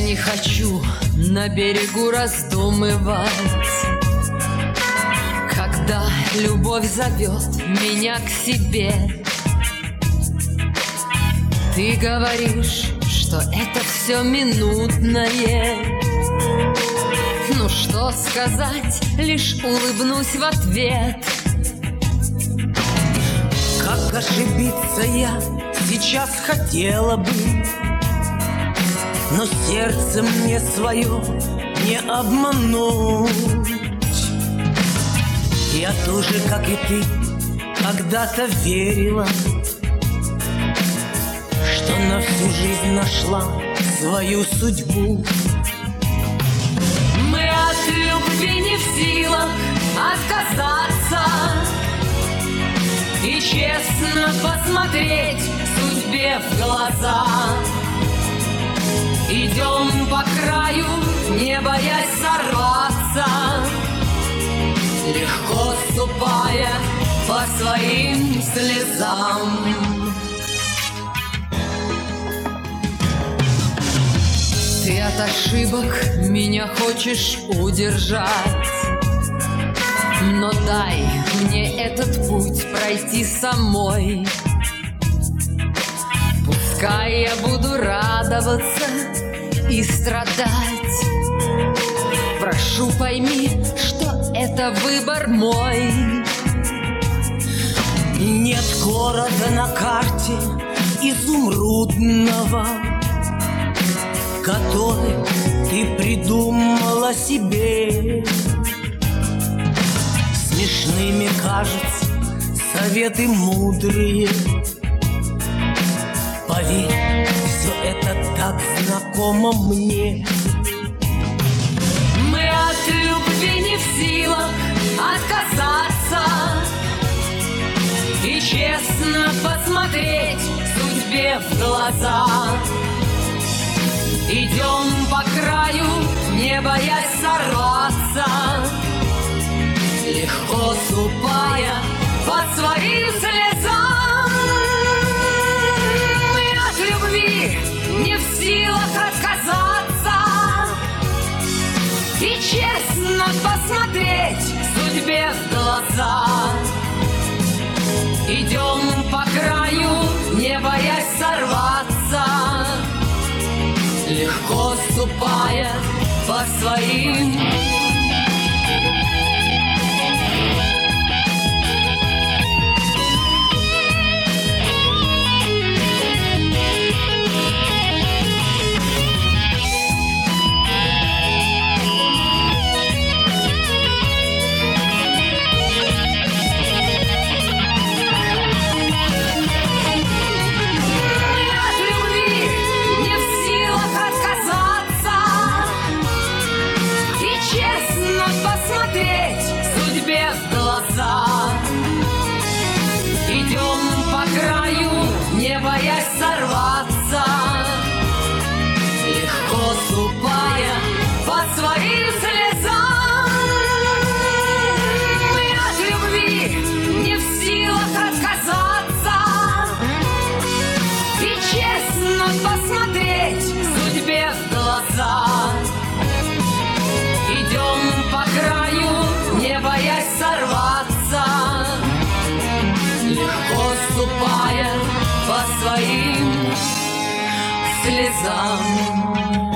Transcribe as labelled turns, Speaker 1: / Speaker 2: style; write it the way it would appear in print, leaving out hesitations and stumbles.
Speaker 1: не хочу на берегу раздумывать, когда любовь зовет меня к себе. Ты говоришь, что это все минутное. Ну что сказать, лишь улыбнусь в ответ.
Speaker 2: Как ошибиться я сейчас хотела бы, но сердце мне свое не обмануть. Я тоже, как и ты, когда-то верила, что на всю жизнь нашла свою судьбу.
Speaker 1: Мы от любви не в силах отказаться и честно посмотреть судьбе в глаза. Идем по краю, не боясь сорваться, легко ступая по своим слезам. Ты от ошибок меня хочешь удержать, но дай мне этот путь пройти самой. Пускай я буду радоваться и страдать, прошу, пойми, что это выбор мой.
Speaker 2: Нет города на карте изумрудного, который ты придумала себе. Смешными кажутся советы мудрые. Поверь, все это так знакомо мне.
Speaker 1: Мы от любви не в силах отказаться и честно посмотреть судьбе в глаза. Идем по краю, не боясь сорваться, легко ступая под своим слезам. Мы от любви не в силах отказаться и честно посмотреть судьбе в глаза. Идем по краю, не боясь сорваться, легко ступая по своим. Судьбе в глаза. Идем по краю, не боясь сорваться, легко ступая под своим слезам. Мы от любви не в силах отказаться и честно посмотреть судьбе в глаза. Идем по краю, не боясь сорваться, легко ступая по своим слезам.